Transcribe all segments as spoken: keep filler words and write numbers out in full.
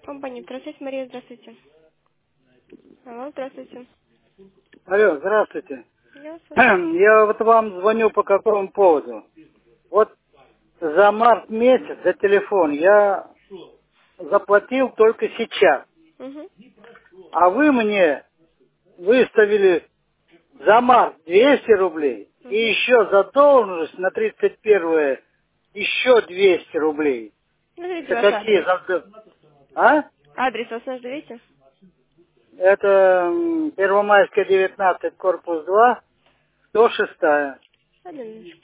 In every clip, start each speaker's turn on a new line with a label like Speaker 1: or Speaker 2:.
Speaker 1: Компания, здравствуйте, Мария, здравствуйте. Алло, здравствуйте.
Speaker 2: Алло, здравствуйте.
Speaker 1: Я вас слышу.
Speaker 2: Я вот вам звоню по какому поводу. Вот за март месяц за телефон я заплатил только сейчас.
Speaker 1: Угу.
Speaker 2: А вы мне выставили за март двести рублей и
Speaker 1: Угу.
Speaker 2: еще задолженность на тридцать первое еще двести рублей.
Speaker 1: Назовите
Speaker 2: Это
Speaker 1: ваш
Speaker 2: какие
Speaker 1: адрес.
Speaker 2: задолженности? А?
Speaker 1: Адрес вас назовите?
Speaker 2: Это м, Первомайская, девятнадцать, корпус два, сто шесть.
Speaker 1: Одну минуточку.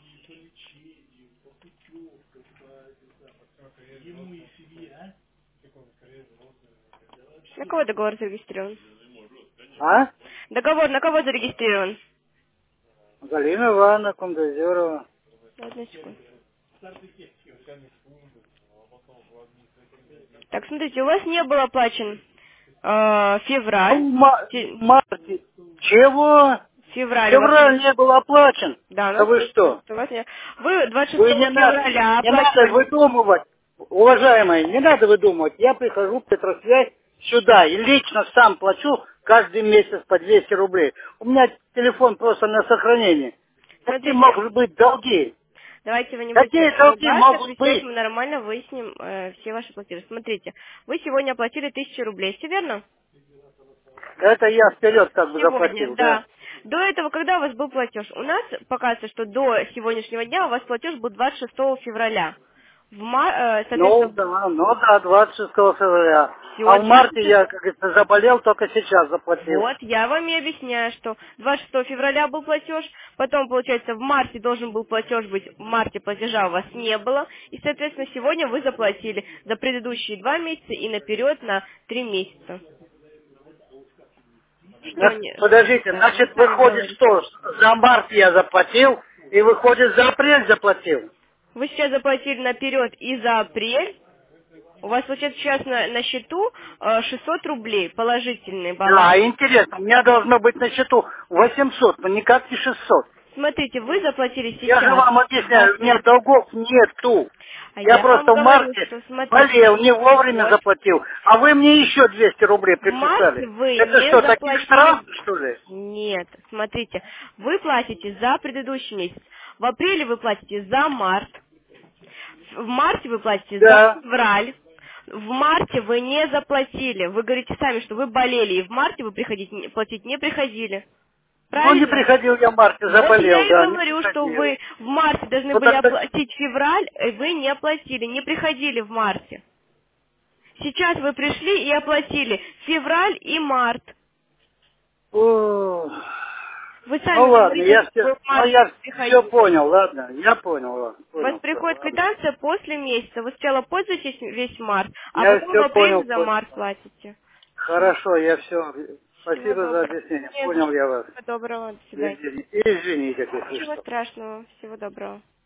Speaker 1: На кого договор зарегистрирован?
Speaker 2: А?
Speaker 1: Договор на кого зарегистрирован?
Speaker 2: Галина Ивановна Кундазерова.
Speaker 1: Одну секунду. Так, смотрите, у вас не был оплачен э,
Speaker 2: Ну,
Speaker 1: февраль.
Speaker 2: в ма-
Speaker 1: Те-
Speaker 2: в марте. Чего?
Speaker 1: Февраль у вас не...
Speaker 2: Февраль не был оплачен.
Speaker 1: Да, у
Speaker 2: Да
Speaker 1: нас
Speaker 2: вы
Speaker 1: написано,
Speaker 2: что?
Speaker 1: что у вас не... Вы двадцать
Speaker 2: Вы
Speaker 1: шестого
Speaker 2: не надо,
Speaker 1: февраля
Speaker 2: не надо
Speaker 1: оплачивали...
Speaker 2: выдумывать. Уважаемые, не надо выдумывать. Я прихожу в Петросвязь сюда и лично сам плачу каждый месяц по двести рублей. У меня телефон просто на сохранении. Какие
Speaker 1: Смотрите,
Speaker 2: могут быть долги?
Speaker 1: давайте вы не
Speaker 2: Какие
Speaker 1: будете
Speaker 2: долги
Speaker 1: ругаться,
Speaker 2: могут
Speaker 1: присядь,
Speaker 2: быть?
Speaker 1: мы нормально выясним э, все ваши платежи. Смотрите, вы сегодня оплатили тысячу рублей, все верно?
Speaker 2: Это я вперед как бы
Speaker 1: Сегодня,
Speaker 2: заплатил, да.
Speaker 1: да. До этого, когда у вас был платеж? У нас показывается, что до сегодняшнего дня у вас платеж был двадцать шестого февраля. В ма- э,
Speaker 2: Ну
Speaker 1: соответственно,
Speaker 2: да, ну да, двадцать шестого февраля. А
Speaker 1: все,
Speaker 2: в марте
Speaker 1: двадцать
Speaker 2: я, как говорится, заболел, только сейчас заплатил.
Speaker 1: Вот, я вам и объясняю, что двадцать шестого февраля был платеж, потом, получается, в марте должен был платеж быть, в марте платежа у вас не было, и, соответственно, сегодня вы заплатили за предыдущие два месяца и наперед на три месяца. Что
Speaker 2: На-
Speaker 1: не, что не
Speaker 2: Подождите,
Speaker 1: так? Вы
Speaker 2: значит,
Speaker 1: сами
Speaker 2: выходит
Speaker 1: говорите.
Speaker 2: что? За март я заплатил, и выходит за апрель заплатил.
Speaker 1: Вы сейчас заплатили наперед и за апрель, у вас, получается, сейчас на, на счету э, шестьсот рублей, положительный баланс.
Speaker 2: Да, интересно, у меня должно быть на счету восемьсот, но никак не шестьсот.
Speaker 1: Смотрите, вы заплатили
Speaker 2: Я же
Speaker 1: сейчас
Speaker 2: вам объясняю, у меня
Speaker 1: двадцать.
Speaker 2: долгов нету.
Speaker 1: А
Speaker 2: Я
Speaker 1: я вам
Speaker 2: просто в
Speaker 1: говорю,
Speaker 2: марте
Speaker 1: что, смотрите,
Speaker 2: болел, не вовремя
Speaker 1: вот,
Speaker 2: заплатил, а вы мне еще двести рублей
Speaker 1: в марте
Speaker 2: приписали.
Speaker 1: вы
Speaker 2: Это
Speaker 1: не
Speaker 2: что, таких штраф,
Speaker 1: заплатили...
Speaker 2: что ли?
Speaker 1: Нет, смотрите, вы платите за предыдущий месяц. В апреле вы платите за март. В марте вы платите за
Speaker 2: Да.
Speaker 1: февраль. В марте вы не заплатили. Вы говорите сами, что вы болели, и в марте вы приходить, не- платить не приходили.
Speaker 2: Ну, не
Speaker 1: Правильно?
Speaker 2: приходил я в марте,
Speaker 1: Вот я
Speaker 2: заболел,
Speaker 1: и
Speaker 2: да, не
Speaker 1: говорю, что
Speaker 2: приходил.
Speaker 1: вы в марте должны
Speaker 2: Ну,
Speaker 1: были
Speaker 2: тогда...
Speaker 1: оплатить февраль, и вы не оплатили, не приходили в марте. Сейчас вы пришли и оплатили февраль и март.
Speaker 2: Ох.
Speaker 1: Вы
Speaker 2: Ну,
Speaker 1: сами
Speaker 2: ладно,
Speaker 1: говорите,
Speaker 2: я
Speaker 1: что
Speaker 2: все,
Speaker 1: вы в
Speaker 2: ну,
Speaker 1: марте
Speaker 2: я все
Speaker 1: приходили.
Speaker 2: понял, ладно, я понял, ладно,
Speaker 1: У вас
Speaker 2: понял, все,
Speaker 1: приходит
Speaker 2: ладно.
Speaker 1: квитанция после месяца. Вы сначала пользуетесь весь март, а
Speaker 2: Я
Speaker 1: потом в
Speaker 2: все
Speaker 1: апреле
Speaker 2: понял,
Speaker 1: за
Speaker 2: понял.
Speaker 1: март платите. Все.
Speaker 2: Хорошо, я все.
Speaker 1: Всего
Speaker 2: Спасибо за
Speaker 1: доброго.
Speaker 2: объяснение,
Speaker 1: Не за
Speaker 2: понял
Speaker 1: что.
Speaker 2: я вас.
Speaker 1: Всего доброго. До свидания.
Speaker 2: Извини- Извините, если
Speaker 1: Ничего
Speaker 2: что.
Speaker 1: страшного. Всего доброго.